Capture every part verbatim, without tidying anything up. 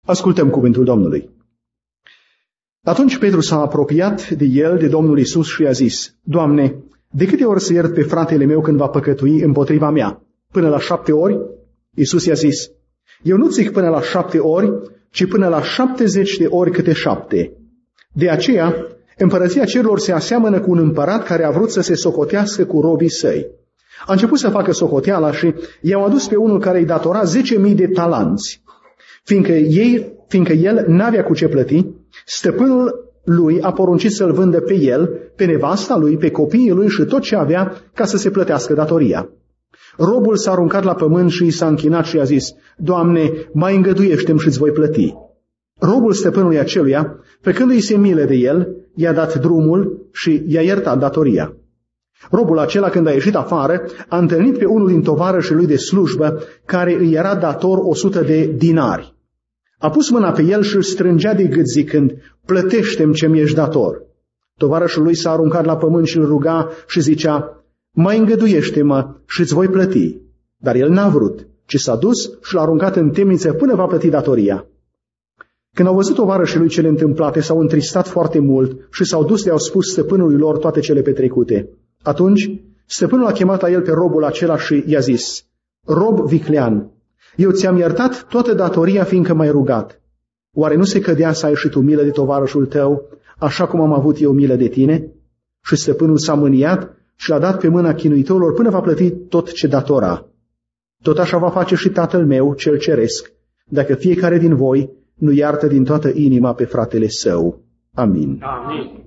Ascultăm cuvântul Domnului. Atunci Petru s-a apropiat de el, de Domnul Iisus, și i-a zis: Doamne, de câte ori să iert pe fratele meu când va păcătui împotriva mea? Până la șapte ori? Iisus i-a zis: Eu nu zic până la șapte ori, ci până la șaptezeci de ori câte șapte. De aceea, împărăția cerurilor se aseamănă cu un împărat care a vrut să se socotească cu robii săi. A început să facă socoteala și i-au adus pe unul care îi datora zece mii de talanți. Fiindcă, ei, fiindcă el n-avea cu ce plăti, stăpânul lui a poruncit să-l vândă pe el, pe nevasta lui, pe copiii lui și tot ce avea ca să se plătească datoria. Robul s-a aruncat la pământ și i s-a închinat și i-a zis: Doamne, mai îngăduiește-mi și îți voi plăti. Robul stăpânului aceluia, făcându-i se milă de el, i-a dat drumul și i-a iertat datoria. Robul acela, când a ieșit afară, a întâlnit pe unul din tovarășii lui de slujbă, care îi era dator o sută de dinari. A pus mâna pe el și îl strângea de gât zicând: Plătește-mi ce mi-ești dator. Tovarășul lui s-a aruncat la pământ și îl ruga și zicea: Mai îngăduiește-mă și îți voi plăti. Dar el n-a vrut, ci s-a dus și l-a aruncat în temniță până va plăti datoria. Când au văzut tovarășii lui cele întâmplate, s-au întristat foarte mult și s-au dus de au spus stăpânului lor toate cele petrecute. Atunci, stăpânul a chemat la el pe robul acela și i-a zis: Rob viclean, eu ți-am iertat toată datoria, fiindcă m-ai rugat. Oare nu se cădea să ai și tu milă de tovarășul tău, așa cum am avut eu milă de tine? Și stăpânul s-a mâniat și l-a dat pe mâna chinuitorilor până va plăti tot ce datora. Tot așa va face și Tatăl meu, cel ceresc, dacă fiecare din voi nu iartă din toată inima pe fratele său. Amin. Amin.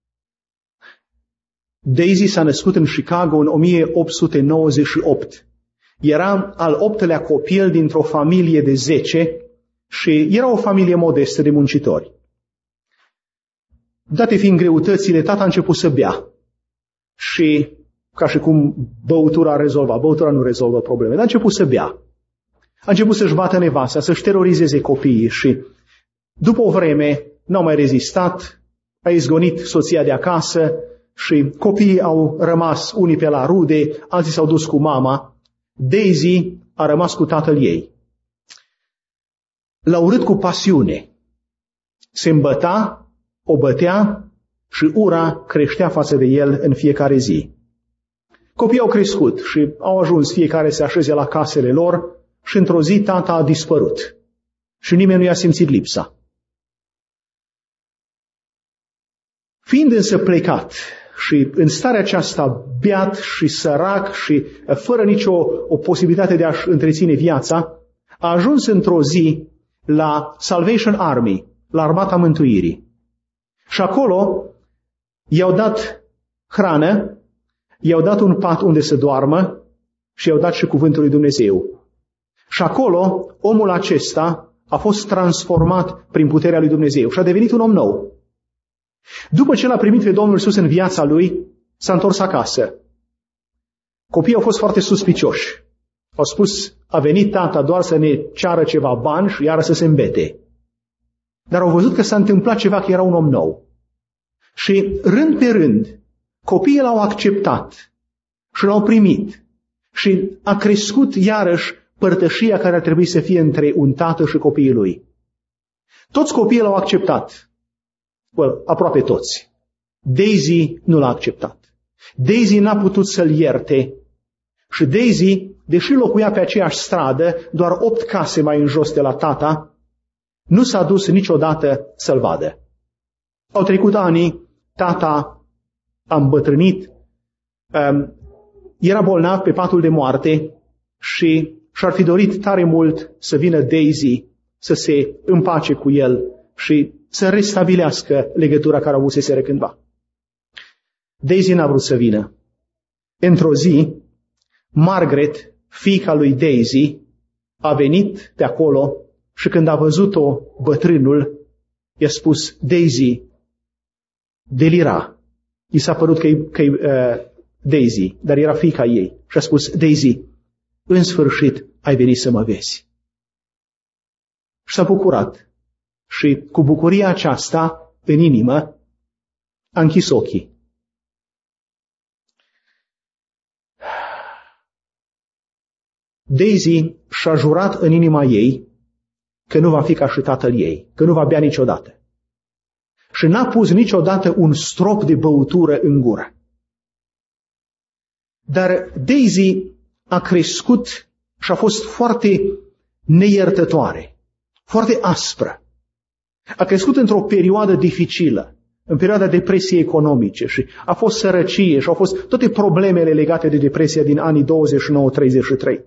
Daisy s-a născut în Chicago în o mie opt sute nouăzeci și opt. Era al optelea copil dintr-o familie de zece și era o familie modestă de muncitori. Date fiind greutățile, tata a început să bea. Și ca și cum băutura rezolva, băutura nu rezolvă probleme, dar a început să bea. A început să-și bată nevasta, să-și terorizeze copiii și după o vreme n-au mai rezistat, a izgonit soția de acasă și copiii au rămas unii pe la rude, alții s-au dus cu mama. Daisy a rămas cu tatăl ei. L-a urât cu pasiune. Se îmbăta, o bătea și ura creștea față de el în fiecare zi. Copiii au crescut și au ajuns fiecare să se așeze la casele lor și într-o zi tata a dispărut și nimeni nu i-a simțit lipsa. Fiind însă plecat și în starea aceasta beat și sărac și fără nicio o posibilitate de a-și întreține viața, a ajuns într-o zi la Salvation Army, la Armata Mântuirii. Și acolo i-au dat hrană, i-au dat un pat unde să doarmă și i-au dat și cuvântul lui Dumnezeu. Și acolo omul acesta a fost transformat prin puterea lui Dumnezeu și a devenit un om nou. După ce l-a primit pe Domnul Iisus în viața lui, s-a întors acasă. Copiii au fost foarte suspicioși. Au spus: a venit tata doar să ne ceară ceva bani și iară să se îmbete. Dar au văzut că s-a întâmplat ceva, că era un om nou. Și rând pe rând, copiii l-au acceptat și l-au primit. Și a crescut iarăși părtășia care ar trebui să fie între un tată și copiii lui. Toți copiii l-au acceptat. Well, aproape toți. Daisy nu l-a acceptat. Daisy n-a putut să-l ierte. Și Daisy, deși locuia pe aceeași stradă, doar opt case mai în jos de la tata, nu s-a dus niciodată să-l vadă. Au trecut ani, tata a îmbătrânit, era bolnav pe patul de moarte și și-ar fi dorit tare mult să vină Daisy să se împace cu el și să restabilească legătura care avuseseră cândva. Daisy n-a vrut să vină. Într-o zi, Margaret, fiica lui Daisy, a venit de acolo și când a văzut-o bătrânul, i-a spus: Daisy, delira. I s-a părut că e, că e uh, Daisy, dar era fiica ei. Și a spus: Daisy, în sfârșit ai venit să mă vezi. Și s-a bucurat. Și cu bucuria aceasta în inimă a închis ochii. Daisy și-a jurat în inima ei că nu va fi ca și tatăl ei, că nu va bea niciodată. Și n-a pus niciodată un strop de băutură în gură. Dar Daisy a crescut și a fost foarte neiertătoare, foarte aspră. A crescut într-o perioadă dificilă, în perioada depresiei economice și a fost sărăcie și au fost toate problemele legate de depresia din anii douăzeci și nouă treizeci și trei.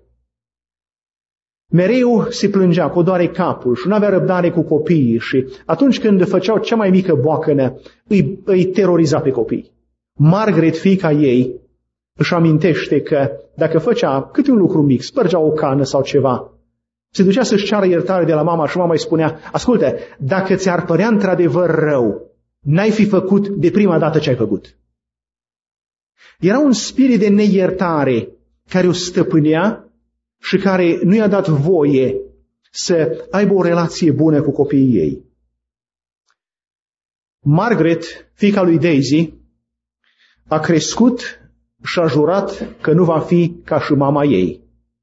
Mereu se plângea, codoare capul și nu avea răbdare cu copiii și atunci când făceau cea mai mică boacănă, îi, îi teroriza pe copii. Margaret, fiica ei, își amintește că dacă făcea câte un lucru mic, spărgea o cană sau ceva, se ducea să-și ceară iertare de la mama și mama îi spunea: ascultă, dacă ți-ar părea într-adevăr rău, n-ai fi făcut de prima dată ce ai făcut. Era un spirit de neiertare care o stăpânea și care nu i-a dat voie să aibă o relație bună cu copiii ei. Margaret, fiica lui Daisy, a crescut și a jurat că nu va fi ca și mama ei.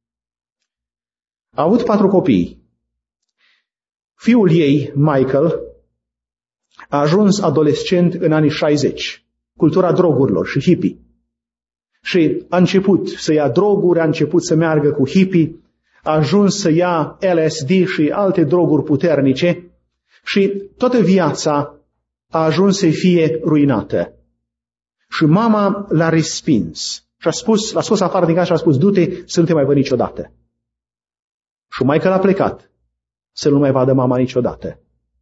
A avut patru copii. Fiul ei, Michael, a ajuns adolescent în anii șaizeci, cultura drogurilor și hippie. Și a început să ia droguri, a început să meargă cu hippie, a ajuns să ia L S D și alte droguri puternice și toată viața a ajuns să fie ruinată. Și mama l-a respins și a spus, l-a scos afară din casă și a spus: du-te să nu te mai văd niciodată. Și Michael a plecat să nu mai vadă mama niciodată.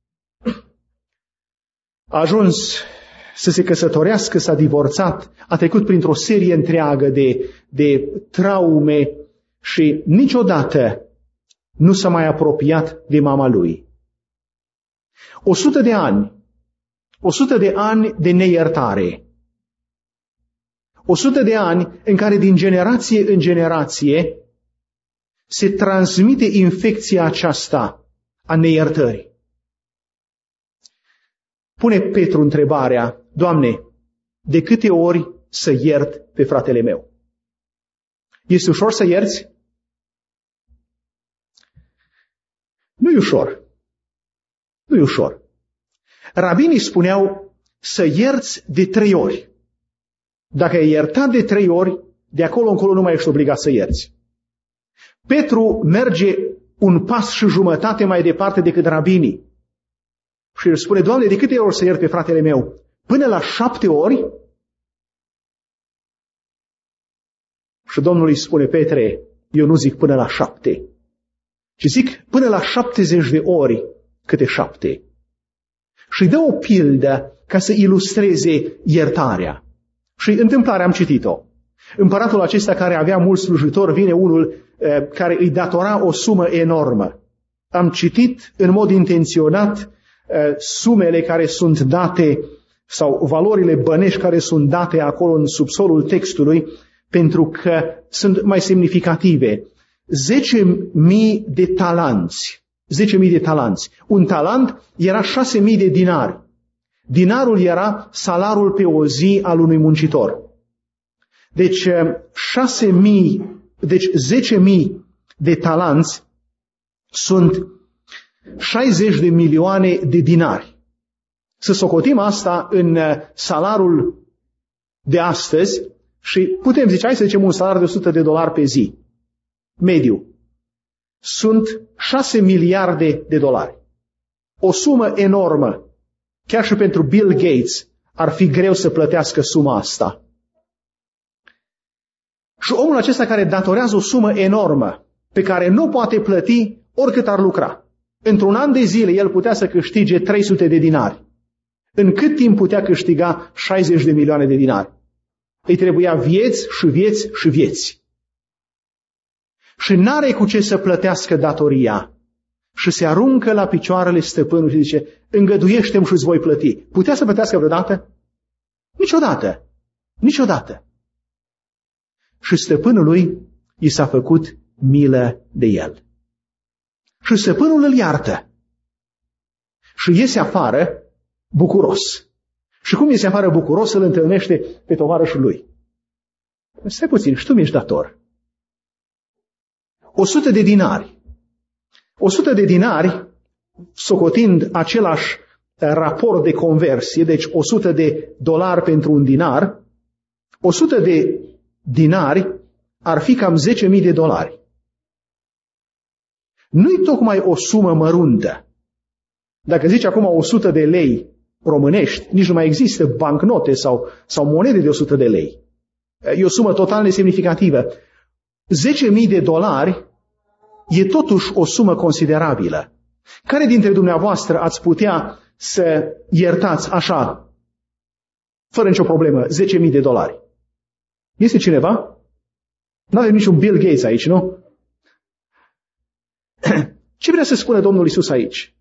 A ajuns să se căsătorească, s-a divorțat, a trecut printr-o serie întreagă de, de traume și niciodată nu s-a mai apropiat de mama lui. O sută de ani, o sută de ani de neiertare, o sută de ani în care din generație în generație se transmite infecția aceasta a neiertării. Pune Petru întrebarea: Doamne, de câte ori să iert pe fratele meu? Este ușor să ierți? Nu e ușor. Nu e ușor. Rabinii spuneau să ierți de trei ori. Dacă ai iertat de trei ori, de acolo încolo nu mai ești obligat să ierți. Petru merge un pas și jumătate mai departe decât rabinii. Și îl spune: Doamne, de câte ori să iert pe fratele meu? Până la șapte ori? Și Domnul îi spune: Petre, eu nu zic până la șapte, ci zic până la șaptezeci de ori câte șapte. Și îi dă o pildă ca să ilustreze iertarea. Și întâmplarea am citit-o. Împăratul acesta, care avea mulți slujitori, vine unul eh, care îi datora o sumă enormă. Am citit în mod intenționat eh, sumele care sunt date sau valorile bănești care sunt date acolo în subsolul textului, pentru că sunt mai semnificative. zece mii de talanți. zece mii de talanți. Un talent era șase mii de dinari. Dinarul era salariul pe o zi al unui muncitor. Deci șase mii, deci zece mii de talanți sunt șaizeci de milioane de dinari. Să socotim asta în salariul de astăzi și putem zice, hai să zicem un salariu de o sută de dolari pe zi, mediu. Sunt șase miliarde de dolari. O sumă enormă. Chiar și pentru Bill Gates ar fi greu să plătească suma asta. Și omul acesta care datorează o sumă enormă, pe care nu poate plăti oricât ar lucra. Într-un an de zile el putea să câștige trei sute de dinari. În cât timp putea câștiga șaizeci de milioane de dinari? Îi trebuia vieți și vieți și vieți. Și n-are cu ce să plătească datoria. Și se aruncă la picioarele stăpânului și zice, îngăduiește-mi și îți voi plăti. Putea să plătească vreodată? Niciodată. Niciodată. Și stăpânului i s-a făcut milă de el. Și stăpânul îl iartă. Și iese afară bucuros. Și cum iese afară bucuros, îl întâlnește pe tovarășul lui. Stai puțin, și tu mi-ești dator. O sută de dinari. O sută de dinari socotind același raport de conversie, deci o sută de dolari pentru un dinar, o sută de dinari ar fi cam zece mii de dolari. Nu-i tocmai o sumă măruntă. Dacă zici acum o sută de lei românești, nici nu mai există bancnote sau, sau monede de o sută de lei. E o sumă total nesemnificativă. zece mii de dolari e totuși o sumă considerabilă. Care dintre dumneavoastră ați putea să iertați așa, fără nicio problemă, zece mii de dolari? Este cineva? Nu avem niciun Bill Gates aici, nu? Ce vrea să spună Domnul Iisus aici?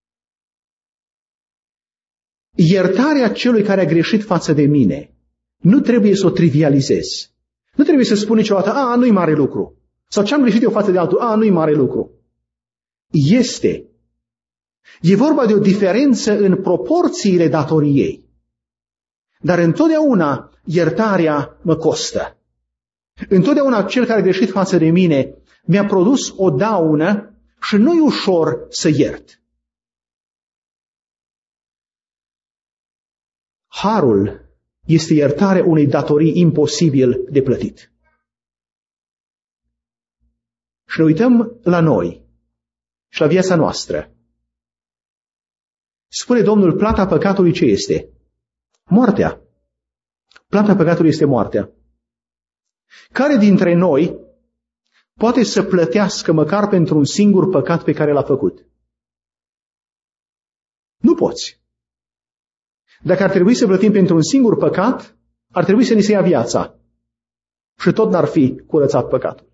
Iertarea celui care a greșit față de mine nu trebuie să o trivializez. Nu trebuie să spun niciodată, a, nu-i mare lucru. Sau ce-am greșit eu față de altul, a, nu-i mare lucru. Este. E vorba de o diferență în proporțiile datoriei. Dar întotdeauna iertarea mă costă. Întotdeauna cel care a greșit față de mine mi-a produs o daună și nu-i ușor să iert. Harul este iertarea unei datorii imposibil de plătit. Și ne uităm la noi și la viața noastră. Spune Domnul, plata păcatului ce este? Moartea. Plata păcatului este moartea. Care dintre noi poate să plătească măcar pentru un singur păcat pe care l-a făcut? Nu poți. Dacă ar trebui să plătim pentru un singur păcat, ar trebui să ni se ia viața. Și tot n-ar fi curățat păcatul.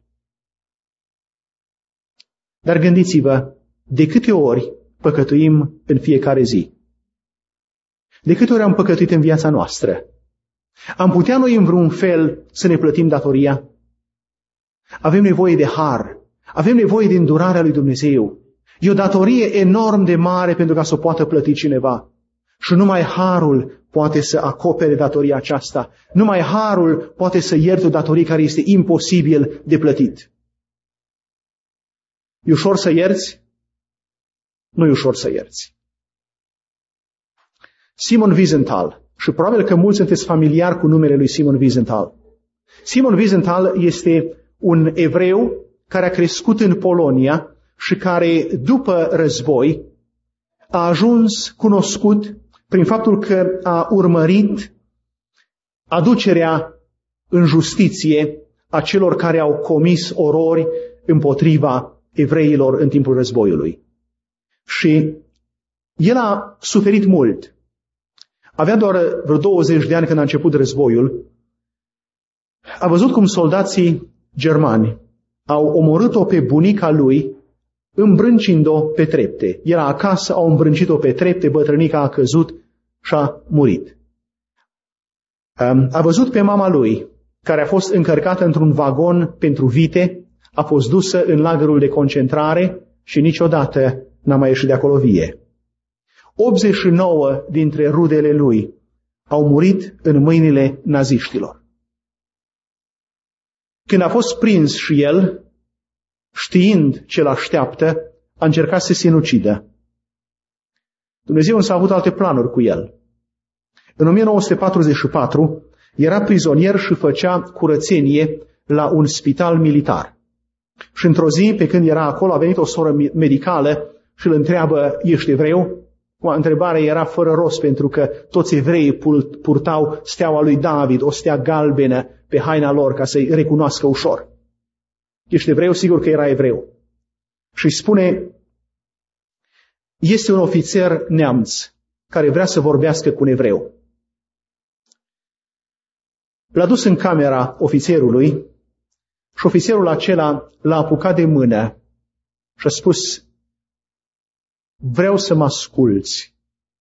Dar gândiți-vă, de câte ori păcătuim în fiecare zi? De câte ori am păcătuit în viața noastră? Am putea noi în vreun fel să ne plătim datoria? Avem nevoie de har. Avem nevoie de îndurarea lui Dumnezeu. E o datorie enorm de mare pentru ca să o poată plăti cineva. Și numai harul poate să acopere datoria aceasta. Numai harul poate să ierte o datorie care este imposibil de plătit. E ușor să ierți? Nu e ușor să ierți. Simon Wiesenthal, și probabil că mulți sunteți familiari cu numele lui Simon Wiesenthal. Simon Wiesenthal este un evreu care a crescut în Polonia și care, după război, a ajuns cunoscut prin faptul că a urmărit aducerea în justiție a celor care au comis orori împotriva evreilor în timpul războiului. Și el a suferit mult. Avea doar vreo douăzeci de ani când a început războiul. A văzut cum soldații germani au omorât-o pe bunica lui, îmbrâncind-o pe trepte. Era acasă, au îmbrâncit-o pe trepte, bătrânica a căzut și a murit. A văzut pe mama lui, care a fost încărcată într-un vagon pentru vite, a fost dusă în lagărul de concentrare și niciodată n-a mai ieșit de acolo vie. optzeci și nouă dintre rudele lui au murit în mâinile naziștilor. Când a fost prins și el, știind ce l-așteaptă, a încercat să se sinucidă. Dumnezeu însă a avut alte planuri cu el. În o mie nouă sute patruzeci și patru era prizonier și făcea curățenie la un spital militar. Și într-o zi, pe când era acolo, a venit o soră medicală și îl întreabă, ești evreu? Întrebarea era fără rost, pentru că toți evreii purtau steaua lui David, o stea galbenă pe haina lor, ca să-i recunoască ușor. Ești evreu? Sigur că era evreu. Și spune, este un ofițer neamț care vrea să vorbească cu un evreu. L-a dus în camera ofițerului și ofițerul acela l-a apucat de mână și a spus, vreau să mă asculți.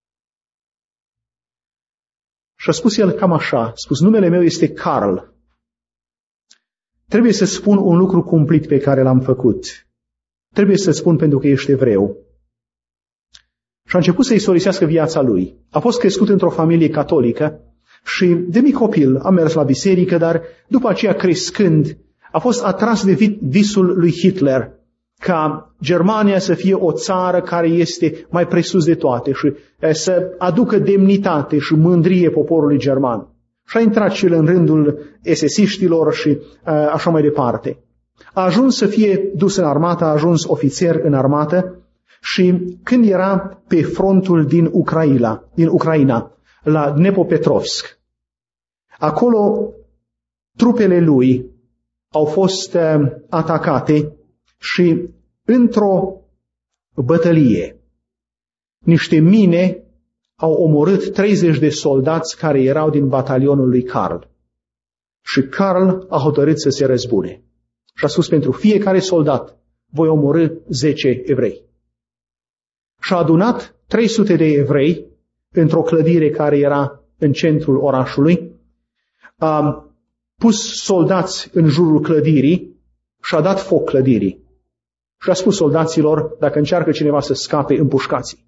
Și a spus el cam așa, a spus, numele meu este Carl. Trebuie să spun un lucru cumplit pe care l-am făcut. Trebuie să spun pentru că ești evreu. Și a început să-i istorisească viața lui. A fost crescut într-o familie catolică și de mic copil a mers la biserică, dar după aceea crescând a fost atras de visul lui Hitler ca Germania să fie o țară care este mai presus de toate și să aducă demnitate și mândrie poporului german. Și a intrat și el în rândul esesiștilor și așa mai departe. A ajuns să fie dus în armată, a ajuns ofițer în armată și când era pe frontul din Ucraina, din Ucraina la Dnepropetrovsk, acolo trupele lui au fost atacate și într-o bătălie niște mine au omorât treizeci de soldați care erau din batalionul lui Karl. Și Karl a hotărât să se răzbune. Și a spus, pentru fiecare soldat voi omorâ zece evrei. Și a adunat trei sute de evrei într-o clădire care era în centrul orașului, a pus soldați în jurul clădirii și a dat foc clădirii. Și a spus soldaților, dacă încearcă cineva să scape, împușcați-i.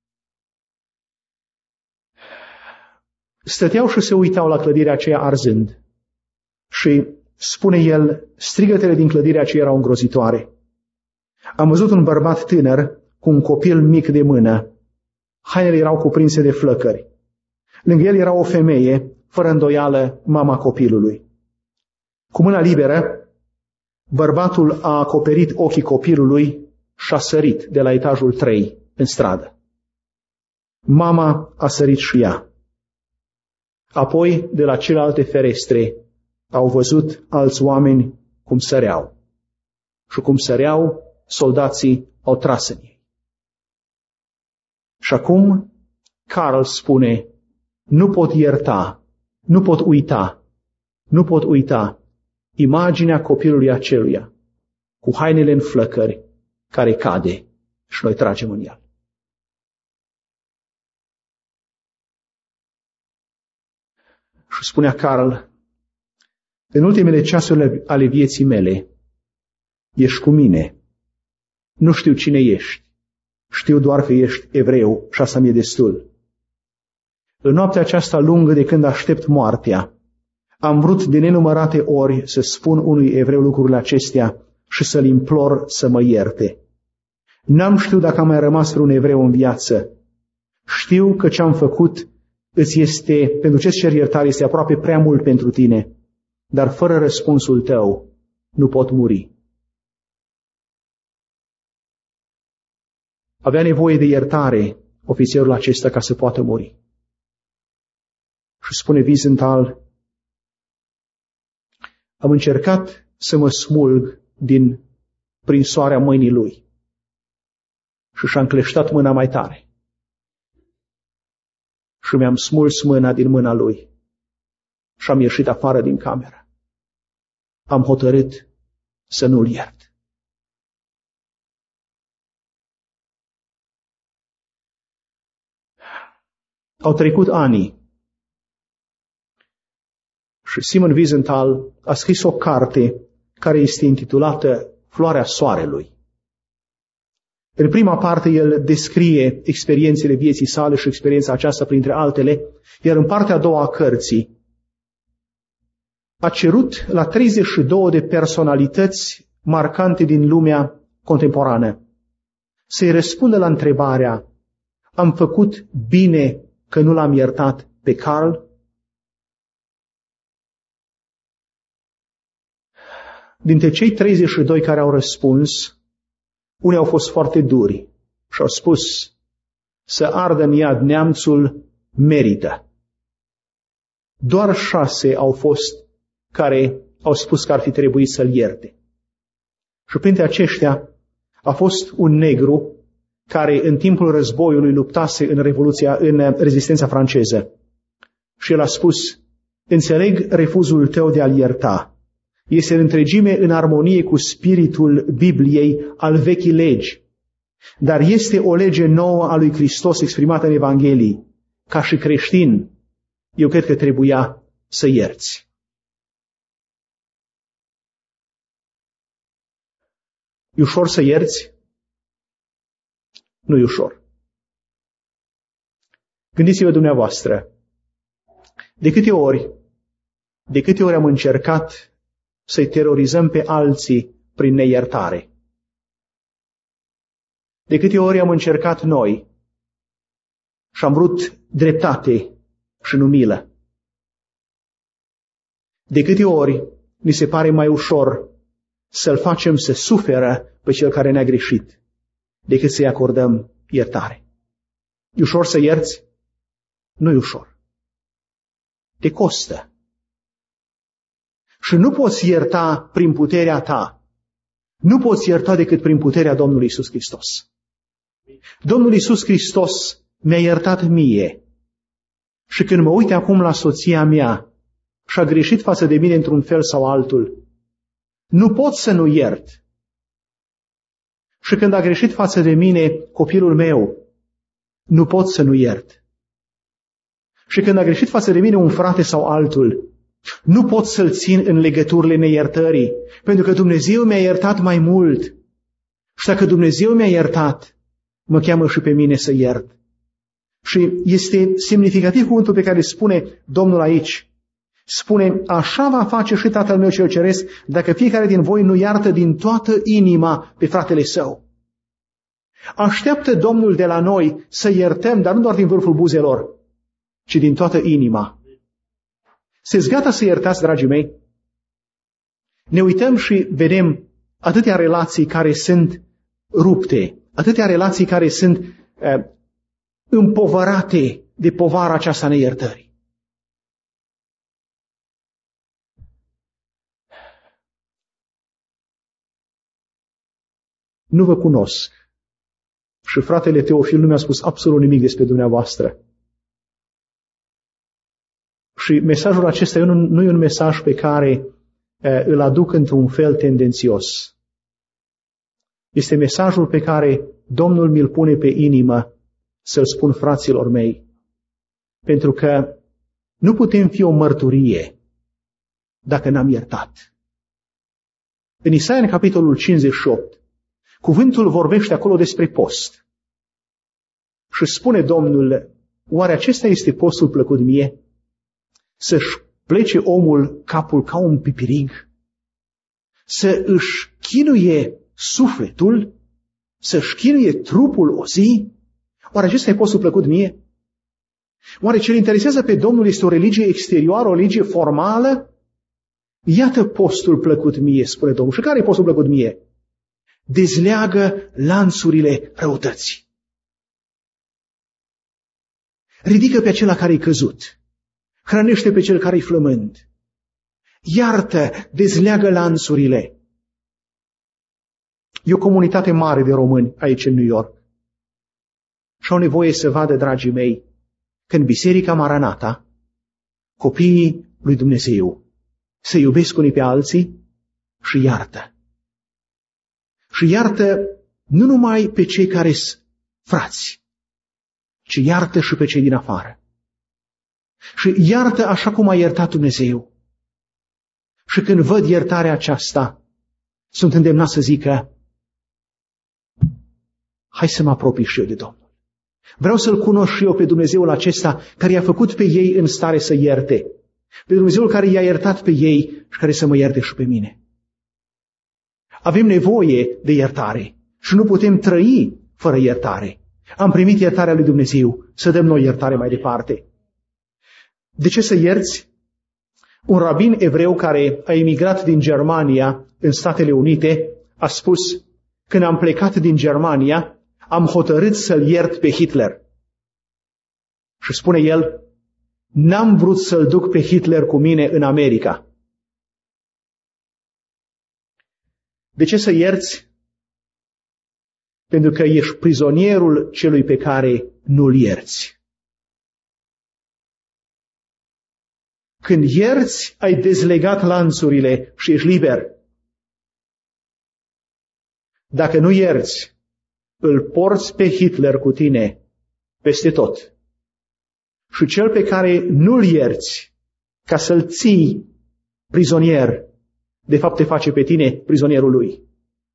Stăteau și se uitau la clădirea aceea arzând. Și spune el, strigătele din clădirea aceea erau îngrozitoare. Am văzut un bărbat tânăr cu un copil mic de mână. Hainele erau cuprinse de flăcări. Lângă el era o femeie, fără îndoială, mama copilului. Cu mâna liberă, bărbatul a acoperit ochii copilului și a sărit de la etajul trei în stradă. Mama a sărit și ea. Apoi, de la celelalte ferestre, au văzut alți oameni cum săreau. Și cum săreau, soldații au tras în ei. Și acum, Karl spune, nu pot ierta, nu pot uita, nu pot uita imaginea copilului aceluia, cu hainele în flăcări, care cade și noi tragem în el. Și spunea Karl, în ultimele ceasuri ale vieții mele, ești cu mine. Nu știu cine ești. Știu doar că ești evreu și asta mi-e destul. În noaptea aceasta lungă de când aștept moartea, am vrut de nenumărate ori să spun unui evreu lucrurile acestea și să-l implor să mă ierte. N-am știut dacă am mai rămas vreun evreu în viață. Știu că ce am făcut îți este, pentru ce-ți cer iertare, este aproape prea mult pentru tine, dar fără răspunsul tău nu pot muri. Avea nevoie de iertare ofițerul acesta ca să poată muri. Și spune Wiesenthal, am încercat să mă smulg din prinsoarea mâinii lui și și-a încleștat mâna mai tare. Și mi-am smuls mâna din mâna lui și am ieșit afară din cameră. Am hotărât să nu-l iert. Au trecut ani și Simon Wiesenthal a scris o carte care este intitulată Floarea Soarelui. În prima parte el descrie experiențele vieții sale și experiența aceasta printre altele, iar în partea a doua a cărții a cerut la treizeci și două de personalități marcante din lumea contemporană să-i răspundă la întrebarea, am făcut bine că nu l-am iertat pe Karl? Dintre cei treizeci și doi care au răspuns, unii au fost foarte duri și au spus să ardă în iad neamțul merită. Doar șase au fost care au spus că ar fi trebuit să-l ierte. Și printre aceștia a fost un negru care în timpul războiului luptase în Revoluția, în rezistența franceză. Și el a spus, înțeleg refuzul tău de a-l ierta. Este în întregime în armonie cu spiritul Bibliei al vechii legi. Dar este o lege nouă a lui Hristos exprimată în Evanghelii. Ca și creștin, eu cred că trebuia să ierți. E ușor să ierți? Nu e ușor. Gândiți-vă dumneavoastră, de câte ori, de câte ori am încercat să-i terorizăm pe alții prin neiertare. De câte ori am încercat noi și am vrut dreptate și nu milă. De câte ori ni se pare mai ușor să-l facem să suferă pe cel care ne-a greșit, decât să-i acordăm iertare. E ușor să ierți? Nu e ușor. Te costă. Și nu poți ierta prin puterea ta. Nu poți ierta decât prin puterea Domnului Iisus Hristos. Domnul Iisus Hristos mi-a iertat mie. Și când mă uit acum la soția mea și a greșit față de mine într-un fel sau altul, nu pot să nu iert. Și când a greșit față de mine copilul meu, nu pot să nu iert. Și când a greșit față de mine un frate sau altul, nu pot să-l țin în legăturile neiertării, pentru că Dumnezeu mi-a iertat mai mult. Și dacă Dumnezeu mi-a iertat, mă cheamă și pe mine să iert. Și este semnificativ cuvântul pe care spune Domnul aici. Spune, așa va face și Tatăl meu cel Ceresc, dacă fiecare din voi nu iartă din toată inima pe fratele său. Așteaptă Domnul de la noi să iertăm, dar nu doar din vârful buzelor, ci din toată inima. Sunteți gata să iertați, dragii mei? Ne uităm și vedem atâtea relații care sunt rupte, atâtea relații care sunt uh, împovărate de povara aceasta neiertării. Nu vă cunosc. Și fratele Teofil nu mi-a spus absolut nimic despre dumneavoastră. Și mesajul acesta nu, nu e un mesaj pe care uh, îl aduc într-un fel tendențios. Este mesajul pe care Domnul mi-l pune pe inimă să-l spun fraților mei. Pentru că nu putem fi o mărturie dacă n-am iertat. În Isaia, în capitolul cincizeci și opt, cuvântul vorbește acolo despre post. Și spune Domnul, oare acesta este postul plăcut mie? Să-și plece omul capul ca un pipirig? Să își chinuie sufletul? Să-și chinuie trupul o zi? Oare acesta e postul plăcut mie? Oare ce-l interesează pe Domnul este o religie exterioară, o religie formală? Iată postul plăcut mie, spune Domnul. Și care e postul plăcut mie? Dezleagă lanțurile răutății. Ridică pe acela care-i căzut. Hrănește pe cel care-i flămând. Iartă, dezleagă lanțurile. E o comunitate mare de români aici în New York. Și au nevoie să vadă, dragii mei, că în Biserica Maranata, copiii lui Dumnezeu se iubesc unii pe alții și iartă. Și iartă nu numai pe cei care sunt frați, ci iartă și pe cei din afară. Și iartă așa cum a iertat Dumnezeu. Și când văd iertarea aceasta, sunt îndemnat să zică, hai să mă apropii și eu de Domnul. Vreau să-L cunosc și eu pe Dumnezeul acesta care i-a făcut pe ei în stare să ierte. Pe Dumnezeul care i-a iertat pe ei și care să mă ierte și pe mine. Avem nevoie de iertare și nu putem trăi fără iertare. Am primit iertarea lui Dumnezeu, să dăm noi iertare mai departe. De ce să ierți? Un rabin evreu care a emigrat din Germania în Statele Unite a spus, când am plecat din Germania, am hotărât să-l iert pe Hitler. Și spune el, n-am vrut să-l duc pe Hitler cu mine în America. De ce să ierți? Pentru că ești prizonierul celui pe care nu-l ierți. Când ierți, ai dezlegat lanțurile și ești liber. Dacă nu ierți, îl porți pe Hitler cu tine peste tot. Și cel pe care nu-l ierți, ca să-l ții prizonier, de fapt te face pe tine prizonierul lui.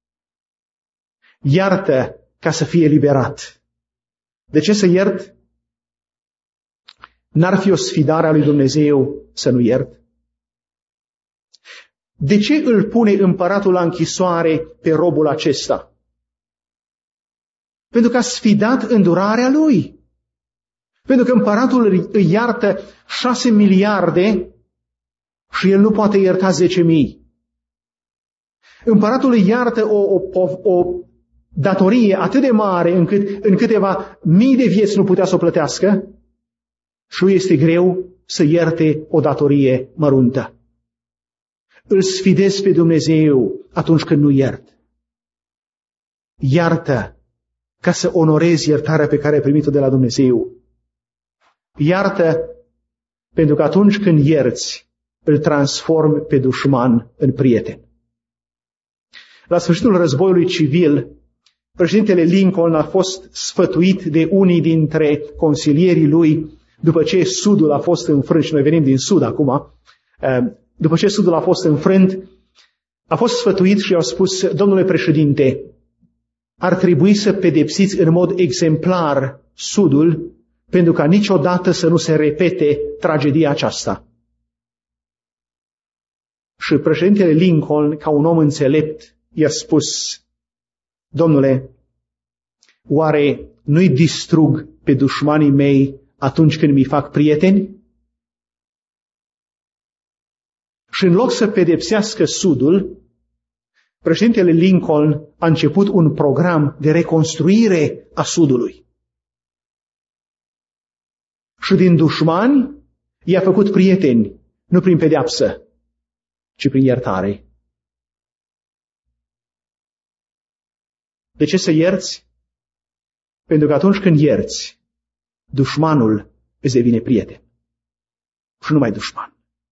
Iartă ca să fie eliberat. De ce să iert? N-ar fi o sfidare a lui Dumnezeu să nu iert? De ce îl pune împăratul la închisoare pe robul acesta? Pentru că a sfidat îndurarea lui. Pentru că împăratul îi iartă șase miliarde și el nu poate ierta zece mii. Împăratul îi iartă o, o, o datorie atât de mare încât în câteva mii de vieți nu putea să o plătească și lui este greu să ierte o datorie măruntă. Îl sfidez pe Dumnezeu atunci când nu iert. Iartă ca să onorezi iertarea pe care ai primit-o de la Dumnezeu. Iartă pentru că atunci când ierți, îl transformi pe dușman în prieten. La sfârșitul războiului civil, președintele Lincoln a fost sfătuit de unii dintre consilierii lui după ce Sudul a fost înfrânt, și noi venim din Sud acum, după ce Sudul a fost înfrânt, a fost sfătuit și i-au spus: domnule președinte, ar trebui să pedepsiți în mod exemplar Sudul pentru ca niciodată să nu se repete tragedia aceasta. Și președintele Lincoln, ca un om înțelept, i-a spus: domnule, oare nu-i distrug pe dușmanii mei atunci când mi fac prieteni? Și în loc să pedepsească Sudul, președintele Lincoln a început un program de reconstruire a Sudului. Și din dușmani i-a făcut prieteni, nu prin pedeapsă, ci prin iertare. De ce să ierți? Pentru că atunci când ierți, dușmanul îți devine prieten. Și nu mai dușman.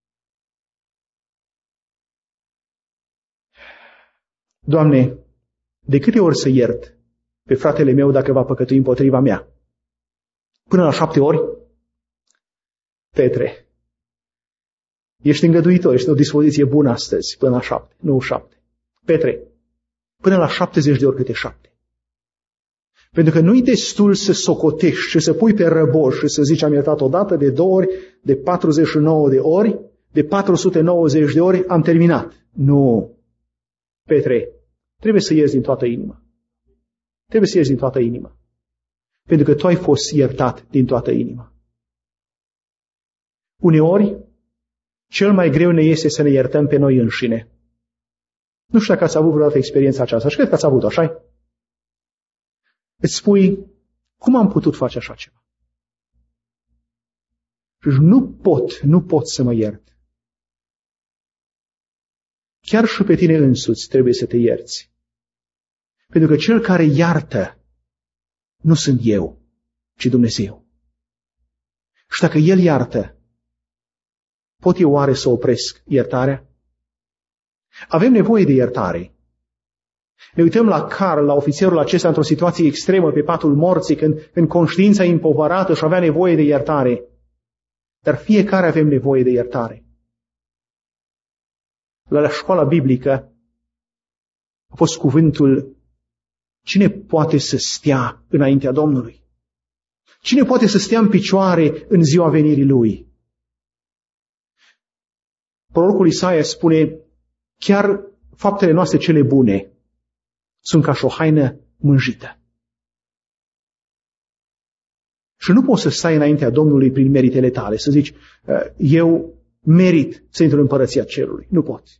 Doamne, de câte ori să iert pe fratele meu dacă va păcătui împotriva mea? Până la șapte ori? Petre, ești îngăduitor, ești în o dispoziție bună astăzi, până la șapte, nu șapte. Petre, până la șaptezeci de ori câte șapte. Pentru că nu-i destul să socotești și să pui pe răboș și să zici am iertat odată, de două ori, de patruzeci și nouă de ori, de patru sute nouăzeci de ori, am terminat. Nu. Petre, trebuie să ierți din toată inima. Trebuie să ierți din toată inima. Pentru că tu ai fost iertat din toată inima. Uneori, cel mai greu ne este să ne iertăm pe noi înșine. Nu știu dacă ați avut vreodată experiența aceasta și cred că ați avut-o, așa? Îți spui, cum am putut face așa ceva? Și nu pot, nu pot să mă iert. Chiar și pe tine însuți trebuie să te ierți. Pentru că cel care iartă nu sunt eu, ci Dumnezeu. Și dacă El iartă, pot eu oare să opresc iertarea? Avem nevoie de iertare. Ne uităm la Carl, la ofițerul acesta, într-o situație extremă pe patul morții, când, când conștiința e împovărată și avea nevoie de iertare. Dar fiecare avem nevoie de iertare. La școala biblică a fost cuvântul: cine poate să stea înaintea Domnului? Cine poate să stea în picioare în ziua venirii Lui? Prorocul Isaia spune: chiar faptele noastre cele bune sunt ca și o haină mânjită. Și nu poți să stai înaintea Domnului prin meritele tale, să zici, eu merit să intru în împărăția cerului. Nu poți.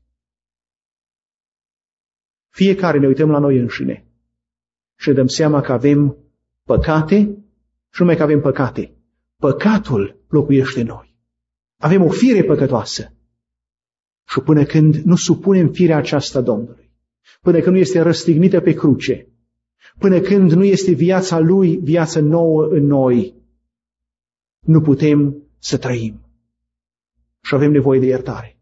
Fiecare ne uităm la noi înșine și ne dăm seama că avem păcate și numai că avem păcate. Păcatul locuiește în noi. Avem o fire păcătoasă. Și până când nu supunem firea aceasta Domnului, până când nu este răstignită pe cruce, până când nu este viața Lui, viața nouă în noi, nu putem să trăim. Și avem nevoie de iertare.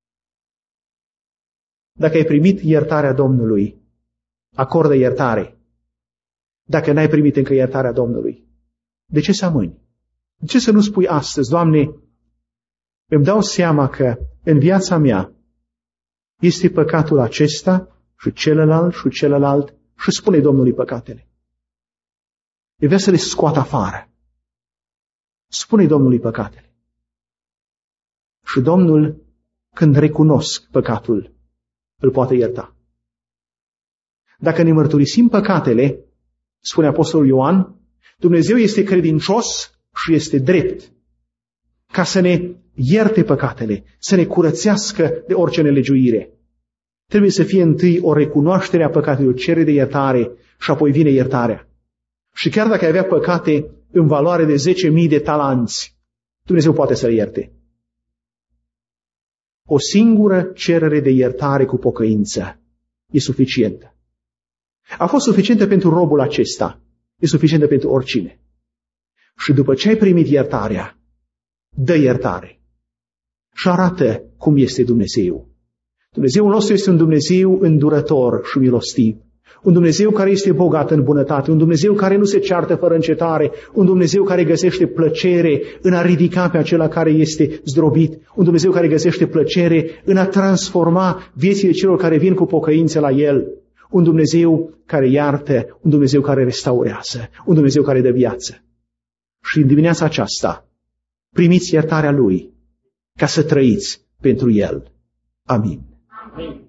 Dacă ai primit iertarea Domnului, acordă iertare. Dacă n-ai primit încă iertarea Domnului, de ce să amâni? De ce să nu spui astăzi, Doamne, îmi dau seama că în viața mea este păcatul acesta și celălalt și celălalt și spune Domnului păcatele. Eu vrea să le scoată afară. Spune Domnului păcatele. Și Domnul, când recunosc păcatul, îl poate ierta. Dacă ne mărturisim păcatele, spune Apostolul Ioan, Dumnezeu este credincios și este drept, ca să ne ierte păcatele, să ne curățească de orice nelegiuire. Trebuie să fie întâi o recunoaștere a păcatelor, o cerere de iertare și apoi vine iertarea. Și chiar dacă ai avea păcate în valoare de zece mii de talanți, Dumnezeu poate să le ierte. O singură cerere de iertare cu pocăință e suficientă. A fost suficientă pentru robul acesta, e suficientă pentru oricine. Și după ce ai primit iertarea, dă iertare și arată cum este Dumnezeu. Dumnezeul nostru este un Dumnezeu îndurător și milostiv, un Dumnezeu care este bogat în bunătate, un Dumnezeu care nu se ceartă fără încetare, un Dumnezeu care găsește plăcere în a ridica pe acela care este zdrobit, un Dumnezeu care găsește plăcere în a transforma viețile celor care vin cu pocăință la El, un Dumnezeu care iartă, un Dumnezeu care restaurează, un Dumnezeu care dă viață. Și în dimineața aceasta primiți iertarea Lui ca să trăiți pentru El. Amin. Amin.